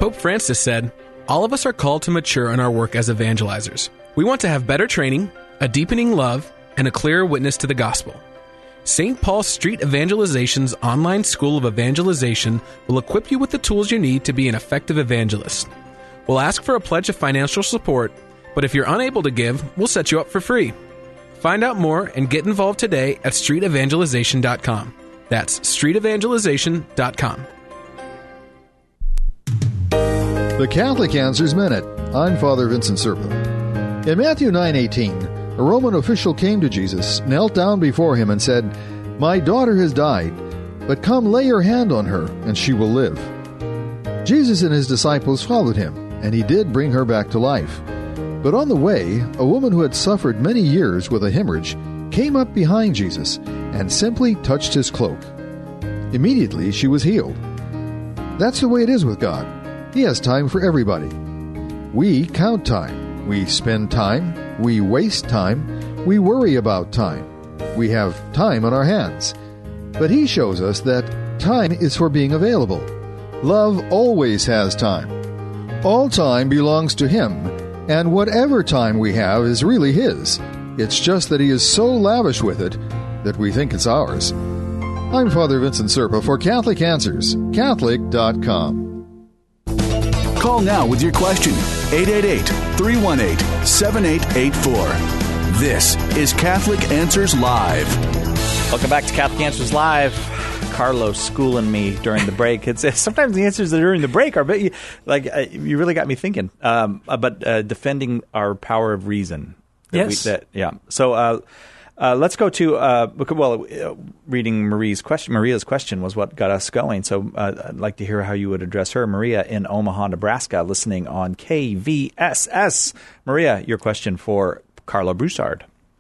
Pope Francis said, "All of us are called to mature in our work as evangelizers. We want to have better training, a deepening love, and a clearer witness to the gospel. Saint Paul Street Evangelization's online school of evangelization will equip you with the tools you need to be an effective evangelist. We'll ask for a pledge of financial support, but if you're unable to give, we'll set you up for free. Find out more and get involved today at street evangelization dot com. That's street evangelization dot com. The Catholic Answers Minute. I'm Father Vincent Serpa. In Matthew nine eighteen, a Roman official came to Jesus, knelt down before him, and said, "My daughter has died, but come lay your hand on her, and she will live." Jesus and his disciples followed him, and he did bring her back to life. But on the way, a woman who had suffered many years with a hemorrhage came up behind Jesus and simply touched his cloak. Immediately she was healed. That's the way it is with God. He has time for everybody. We count time. We spend time. We waste time. We worry about time. We have time on our hands. But he shows us that time is for being available. Love always has time. All time belongs to him, and whatever time we have is really his. It's just that he is so lavish with it that we think it's ours. I'm Father Vincent Serpa for Catholic Answers, Catholic dot com. Call now with your question, eight eight eight, three one eight, seven eight eight four. This is Catholic Answers Live. Welcome back to Catholic Answers Live. Carlos schooling me during the break. It's, it's sometimes the answers during the break are bit, like uh, you really got me thinking. Um, but uh, defending our power of reason. That Yes. We, that, yeah. So uh, uh, let's go to uh, well, uh, reading Marie's question. Maria's question was what got us going. So uh, I'd like to hear how you would address her. Maria in Omaha, Nebraska, listening on K V S S. Maria, your question for Carla Broussard.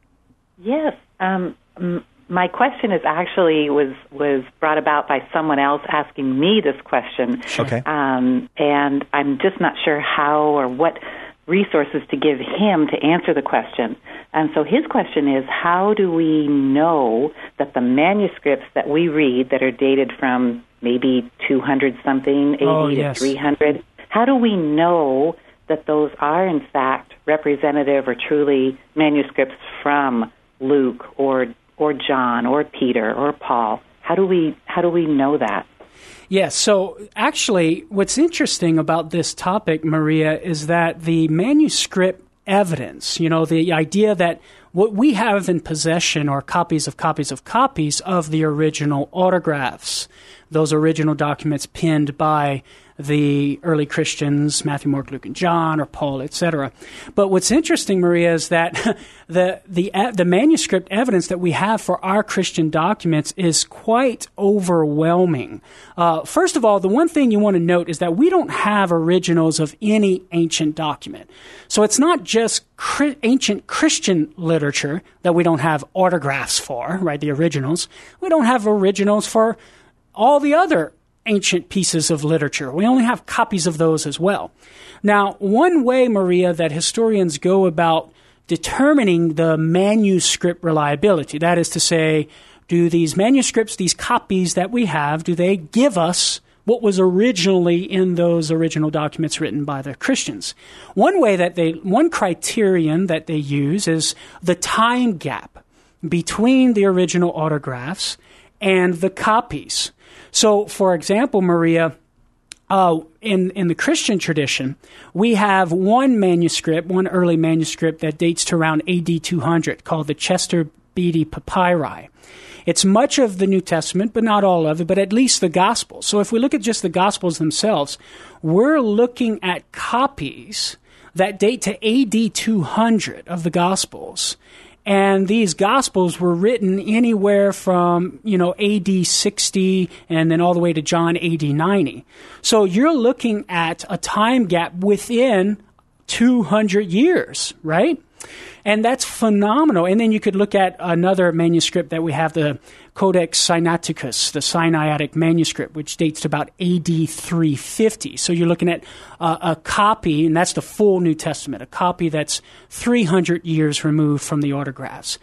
Yes. Um, m- my question is actually was was brought about by someone else asking me this question. Okay. Um, and I'm just not sure how or what resources to give him to answer the question. And so his question is, how do we know that the manuscripts that we read that are dated from maybe two hundred something A D Oh, to yes. three hundred, how do we know that those are in fact representative or truly manuscripts from Luke or or John or Peter or Paul? How do we how do we know that? Yes. So actually, what's interesting about this topic, Maria, is that the manuscript evidence, you know, the idea that what we have in possession are copies of copies of copies of the original autographs, those original documents penned by the early Christians, Matthew, Mark, Luke, and John, or Paul, et cetera. But what's interesting, Maria, is that the the the manuscript evidence that we have for our Christian documents is quite overwhelming. Uh, first of all, the one thing you want to note is that we don't have originals of any ancient document. So it's not just cri- ancient Christian literature that we don't have autographs for, right, the originals. We don't have originals for all the other ancient pieces of literature. We only have copies of those as well. Now, one way, Maria, that historians go about determining the manuscript reliability, that is to say, do these manuscripts, these copies that we have, do they give us what was originally in those original documents written by the Christians? One way that they, one criterion that they use is the time gap between the original autographs and the copies. So, for example, Maria, uh, in, in the Christian tradition, we have one manuscript, one early manuscript that dates to around A D two hundred called the Chester Beatty Papyri. It's much of the New Testament, but not all of it, but at least the Gospels. So if we look at just the Gospels themselves, we're looking at copies that date to A D two hundred of the Gospels. And these Gospels were written anywhere from, you know, A D sixty and then all the way to John A D ninety. So you're looking at a time gap within two hundred years, right? And that's phenomenal. And then you could look at another manuscript that we have, the Codex Sinaiticus, the Sinaitic manuscript, which dates to about A D three fifty. So you're looking at uh, a copy, and that's the full New Testament, a copy that's three hundred years removed from the autographs.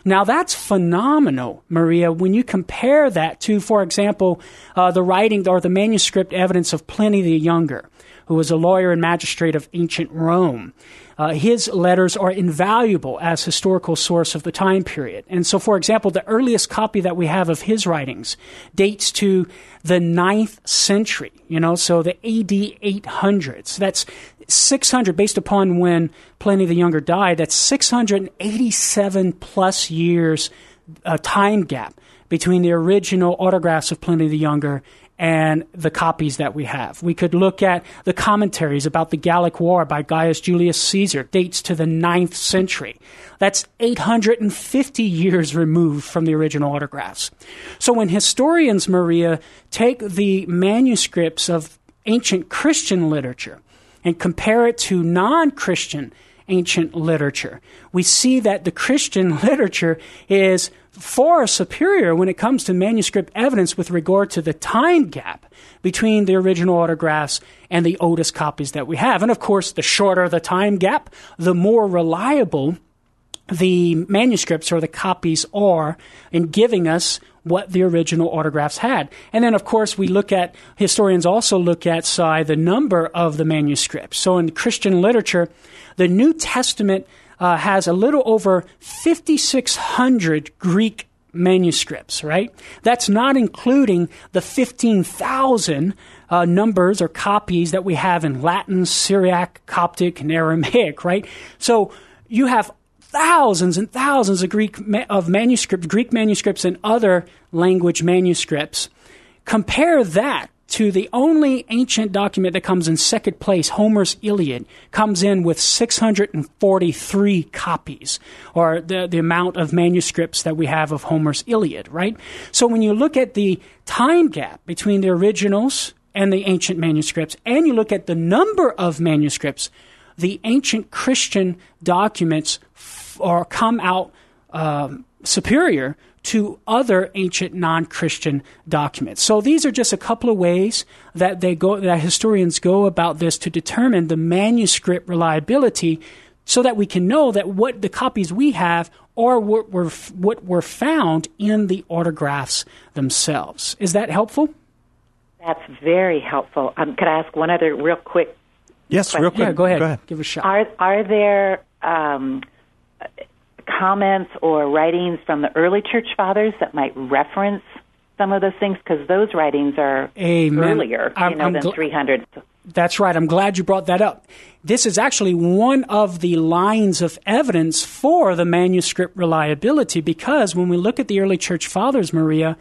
Now, that's phenomenal, Maria, when you compare that to, for example, uh, the writing or the manuscript evidence of Pliny the Younger, who was a lawyer and magistrate of ancient Rome. Uh, his letters are invaluable as historical source of the time period. And so, for example, the earliest copy that we have of his writings dates to the ninth century, you know, so the A D eight hundreds. That's six hundred, based upon when Pliny the Younger died, that's six hundred eighty-seven plus years uh, time gap between the original autographs of Pliny the Younger and the copies that we have. We could look at the commentaries about the Gallic War by Gaius Julius Caesar, dates to the ninth century. That's eight hundred fifty years removed from the original autographs. So when historians, Maria, take the manuscripts of ancient Christian literature and compare it to non-Christian ancient literature, we see that the Christian literature is far superior when it comes to manuscript evidence with regard to the time gap between the original autographs and the oldest copies that we have. And of course, the shorter the time gap, the more reliable the manuscripts or the copies are in giving us what the original autographs had. And then, of course, we look at, historians also look at, Si, the number of the manuscripts. So in Christian literature, the New Testament uh, has a little over fifty-six hundred Greek manuscripts, right? That's not including the fifteen thousand uh, numbers or copies that we have in Latin, Syriac, Coptic, and Aramaic, right? So you have thousands and thousands of Greek of manuscripts, Greek manuscripts and other language manuscripts. Compare that to the only ancient document that comes in second place, Homer's Iliad, comes in with six hundred forty-three copies, or the, the amount of manuscripts that we have of Homer's Iliad, right? So when you look at the time gap between the originals and the ancient manuscripts, and you look at the number of manuscripts, the ancient Christian documents f- or come out um, superior to other ancient non-Christian documents. So these are just a couple of ways that they go, that historians go about this to determine the manuscript reliability, so that we can know that what the copies we have are what were what were found in the autographs themselves. Is that helpful? That's very helpful. Um, could I ask one other real quick? Yes, question? real quick. Yeah, go ahead. Go ahead. Give it a shot. Are are there um, comments or writings from the early church fathers that might reference some of those things? Because those writings are Amen. earlier, I'm, you know, I'm than gl- three hundred. That's right. I'm glad you brought that up. This is actually one of the lines of evidence for the manuscript reliability, because when we look at the early church fathers, Maria,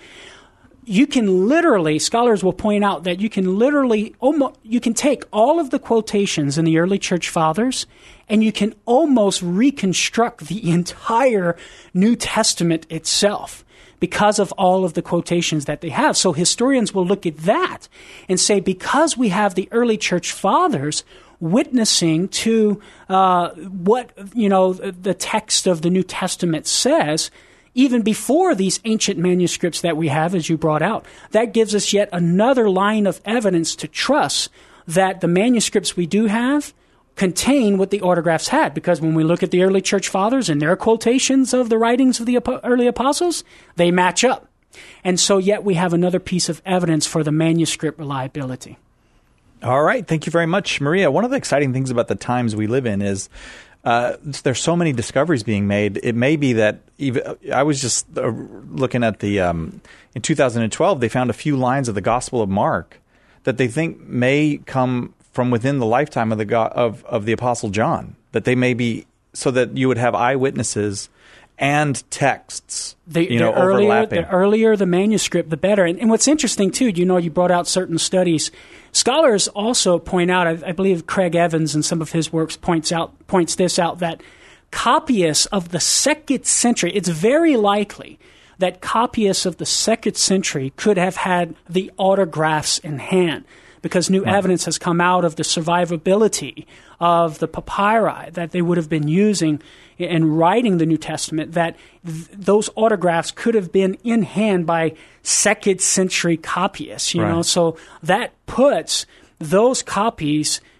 you can literally, scholars will point out that you can literally, almost, you can take all of the quotations in the early church fathers and you can almost reconstruct the entire New Testament itself because of all of the quotations that they have. So historians will look at that and say, because we have the early church fathers witnessing to uh, what, you know, the text of the New Testament says, even before these ancient manuscripts that we have, as you brought out, that gives us yet another line of evidence to trust that the manuscripts we do have contain what the autographs had. Because when we look at the early church fathers and their quotations of the writings of the early apostles, they match up. And so yet we have another piece of evidence for the manuscript reliability. All right. Thank you very much, Maria. One of the exciting things about the times we live in is Uh, there's so many discoveries being made. It may be that even I was just uh, looking at the um, in two thousand twelve, they found a few lines of the Gospel of Mark that they think may come from within the lifetime of the go- of of the Apostle John. That they may be, so that you would have eyewitnesses and texts, the, you know, the earlier, overlapping. The earlier the manuscript, the better. And, and what's interesting, too, you know, you brought out certain studies. Scholars also point out, I, I believe Craig Evans in some of his works points out points this out, that copyists of the second century, it's very likely that copyists of the second century could have had the autographs in hand, because new right. evidence has come out of the survivability of the papyri that they would have been using in writing the New Testament, that th- those autographs could have been in hand by second century copyists, you right. know. So that puts those copies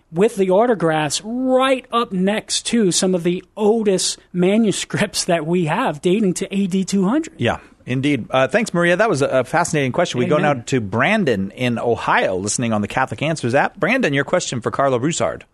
with the autographs right up next to some of the oldest manuscripts that we have dating to A D two hundred. Yeah, indeed. Uh, thanks, Maria. That was a, a fascinating question. We Amen. go now to Brandon in Ohio, listening on the Catholic Answers app. Brandon, your question for Carlo Broussard.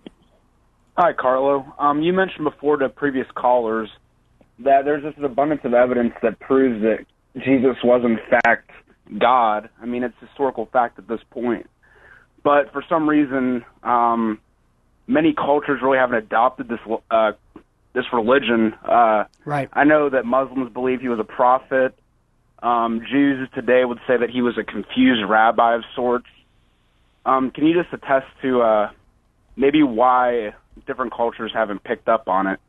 Hi, Carlo. Um, you mentioned before to previous callers that there's just an abundance of evidence that proves that Jesus was, in fact, God. I mean, it's historical fact at this point. But for some reason, um, many cultures really haven't adopted this uh, this religion. Uh, right. I know that Muslims believe he was a prophet. Um, Jews today would say that he was a confused rabbi of sorts. Um, can you just attest to uh, maybe why different cultures haven't picked up on it?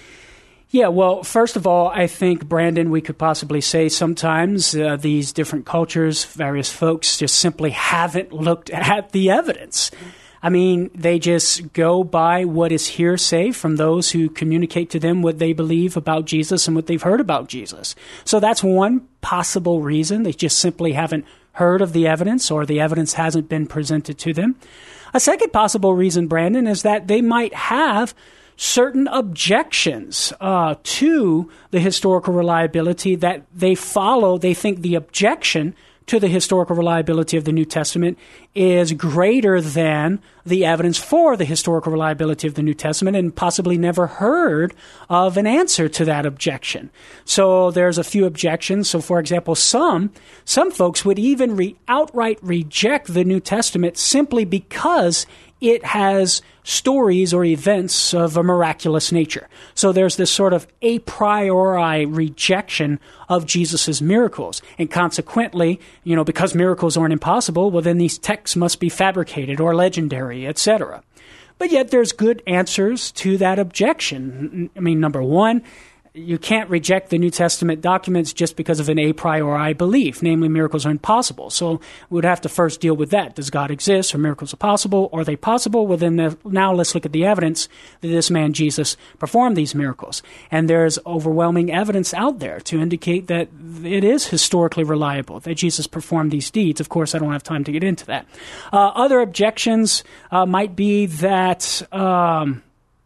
Yeah, well, first of all, I think, Brandon, we could possibly say sometimes uh, these different cultures, various folks, just simply haven't looked at the evidence. I mean, they just go by what is hearsay from those who communicate to them what they believe about Jesus and what they've heard about Jesus. So that's one possible reason. They just simply haven't heard of the evidence, or the evidence hasn't been presented to them. A second possible reason, Brandon, is that they might have certain objections uh, to the historical reliability that they follow. They think the objection to the historical reliability of the New Testament is greater than the evidence for the historical reliability of the New Testament, and possibly never heard of an answer to that objection. So there's a few objections. So, for example, some some folks would even re- outright reject the New Testament simply because it has stories or events of a miraculous nature. So there's this sort of a priori rejection of Jesus' miracles. And consequently, you know, because miracles aren't impossible, well, then these texts must be fabricated or legendary, et cetera. But yet there's good answers to that objection. I mean, number one, you can't reject the New Testament documents just because of an a priori belief, namely miracles are impossible. So we would have to first deal with that. Does God exist? Are miracles possible? Are they possible? Well, then the, now let's look at the evidence that this man Jesus performed these miracles. And there's overwhelming evidence out there to indicate that it is historically reliable, that Jesus performed these deeds. Of course, I don't have time to get into that. Uh, other objections uh, might be that, um,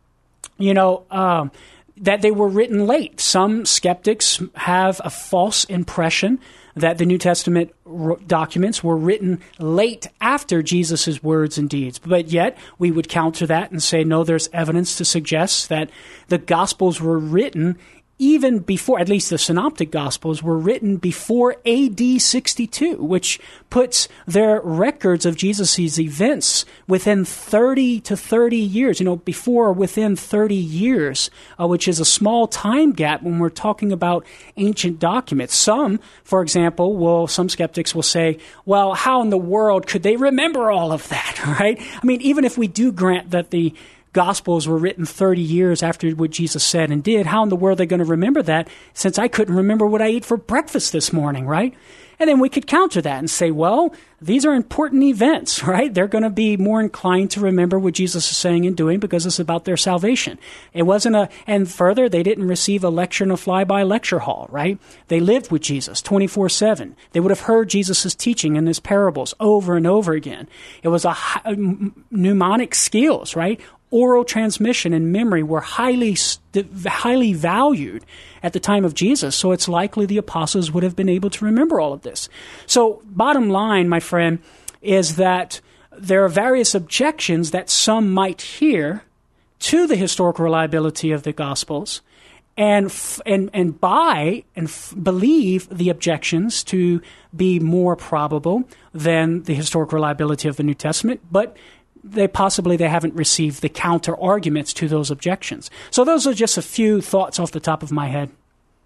you know, um, that they were written late. Some skeptics have a false impression that the New Testament r- documents were written late after Jesus' words and deeds. But yet, we would counter that and say, no, there's evidence to suggest that the Gospels were written even before, at least the Synoptic Gospels, were written before A D sixty-two, which puts their records of Jesus' events within thirty to thirty years, you know, before or within thirty years, uh, which is a small time gap when we're talking about ancient documents. Some, for example, will, some skeptics will say, well, how in the world could they remember all of that, right? I mean, even if we do grant that the Gospels were written thirty years after what Jesus said and did, how in the world are they going to remember that, since I couldn't remember what I ate for breakfast this morning, right? And then we could counter that and say, well, these are important events, right? They're going to be more inclined to remember what Jesus is saying and doing because it's about their salvation. It wasn't a, and further, they didn't receive a lecture in a fly-by lecture hall, right? They lived with Jesus twenty-four seven. They would have heard Jesus' teaching and his parables over and over again. It was a, a mnemonic skills, right? Oral transmission and memory were highly highly valued at the time of Jesus, so it's likely the apostles would have been able to remember all of this. So bottom line, my friend, is that there are various objections that some might hear to the historical reliability of the Gospels, and f- and and buy and f- believe the objections to be more probable than the historical reliability of the New Testament, but they possibly they haven't received the counter arguments to those objections. So those are just a few thoughts off the top of my head.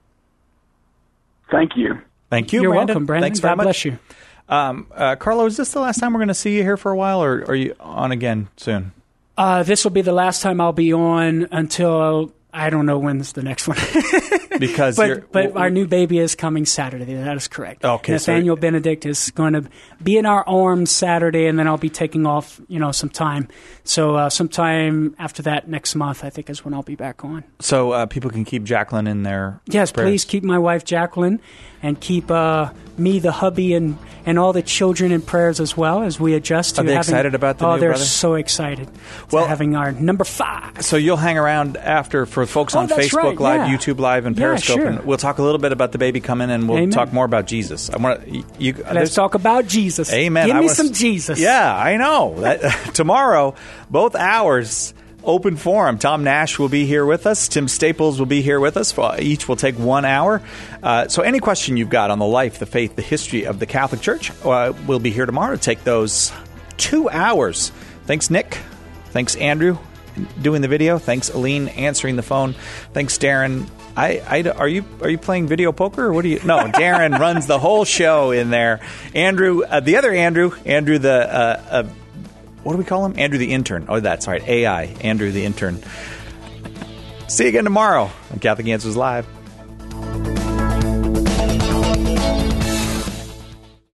Thank you. Thank you, You're Brandon. welcome, Brandon. Thanks very God much. bless you. Um, uh, Carlo, is this the last time we're going to see you here for a while, or, or are you on again soon? Uh, this will be the last time I'll be on until I don't know when's the next one. Because but, you're, but w- our new baby is coming Saturday. That is correct. Okay, Nathaniel so, Benedict is going to be in our arms Saturday, and then I'll be taking off, you know, some time. So uh, sometime after that, next month, I think is when I'll be back on. So uh, people can keep Jacqueline in their Yes, prayers. please keep my wife Jacqueline, and keep uh, me, the hubby, and and all the children in prayers as well as we adjust to Are they having, excited about the oh, new they're brother? so excited Well, to having our number five. So you'll hang around after for folks Oh, on that's Facebook right, Live, yeah. YouTube Live, and Yeah, Periscope, sure. and we'll talk a little bit about the baby coming, and we'll Amen. talk more about Jesus. I want to. You, Let's talk about Jesus. Amen. Give I me was- some Jesus. Yeah, I know. That, tomorrow, both hours, open forum. Tom Nash will be here with us. Tim Staples will be here with us. Each will take one hour. Uh, so any question you've got on the life, the faith, the history of the Catholic Church, uh, we'll be here tomorrow to take those two hours. Thanks, Nick. Thanks, Andrew, doing the video. Thanks, Aline, answering the phone. Thanks, Darren. I, I, are you are you playing video poker or what do you? No, Darren runs the whole show in there. Andrew, uh, the other Andrew, Andrew the uh, uh, what do we call him? Andrew the intern. Oh, that's right, A I. Andrew the intern. See you again tomorrow on Catholic Answers Live.